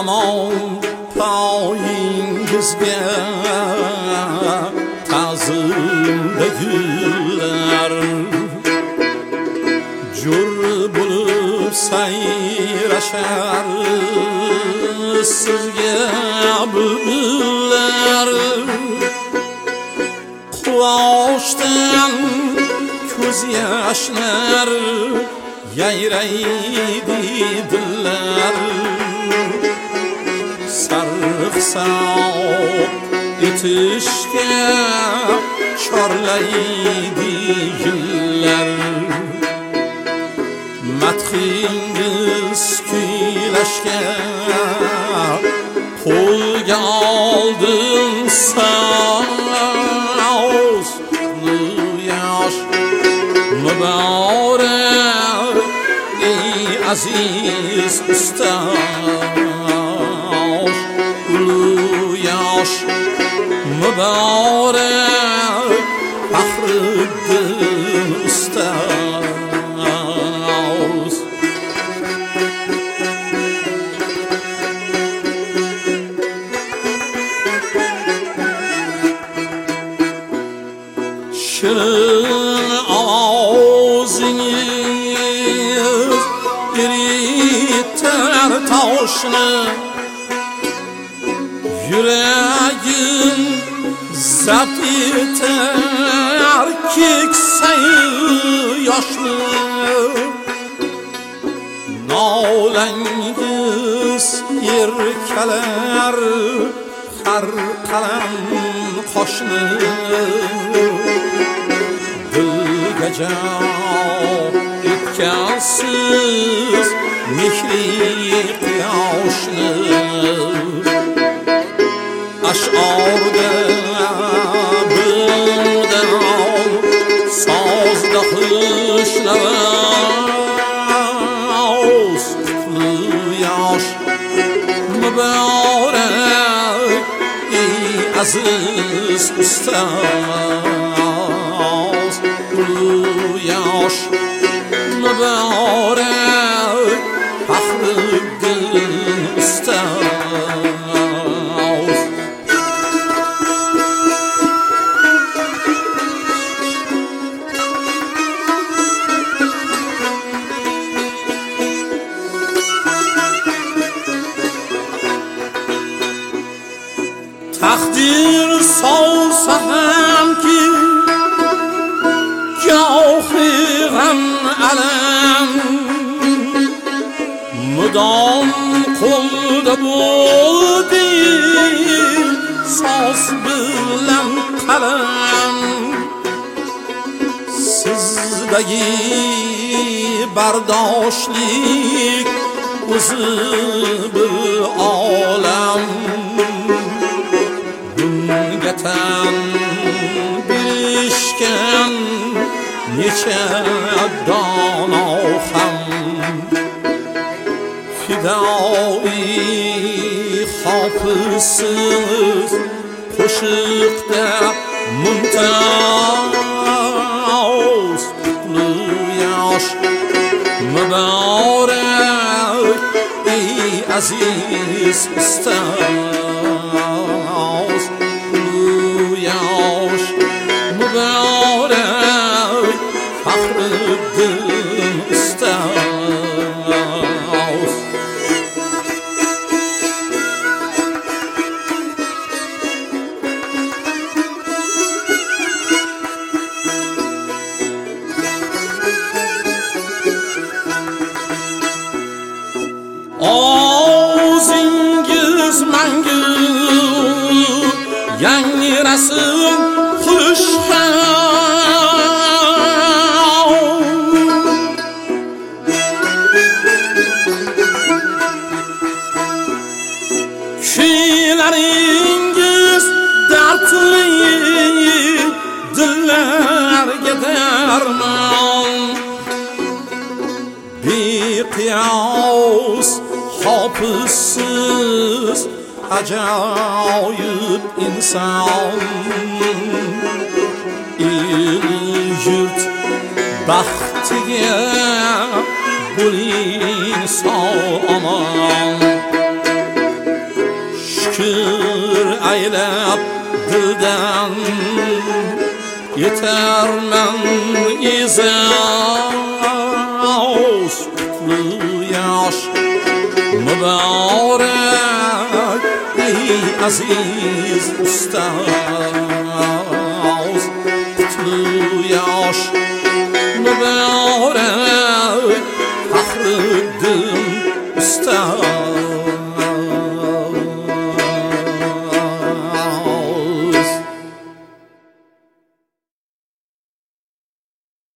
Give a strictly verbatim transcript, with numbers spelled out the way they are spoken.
hamon poyingizga ta'zimda gullar jur bo'lib sayrashar sizga bulbullar quvoshdan ko'z yoshlar yayraydi dillar sarg'sab etishga chorlaydi yillar madhingiz kuylashga qo'lga oldim so'z yosh muborak ey aziz ustoz yosh muborak Faxriddin ustoz ovozingiz eritar toshni yuragim zabt etar keksay yoshni nolangiz erkalar har qalam qoshni dilga jon etgansiz mehri quyoshni ash'orda bildim sozda xushlavaz qutli yosh muborak ey aziz ustoz yosh muborak Faxriddin ustoz taqdir solsa hamki gohi g'am alam mudom qo'lda bo'ldi soz bilan qalam sizdagi bardoshlik o'zi bir olam tan bilishgan necha dono ham fidoi hofizsiz qo'shiqda mumtoz qutli yosh muborak ey aziz ustoz yosh muborak Faxriddin ustoz ozingiz mangu yangrasin kuyilaringiz dardli dillarga darmon beqiyos hofizsiz ajoyib inson el yurt baxtiga bo'ling sog' omon şükür eylep dilden yetermen izaz kutlu yaş mübarek ey aziz ustaz kutlu yaş mübarek Fahreddin ustaz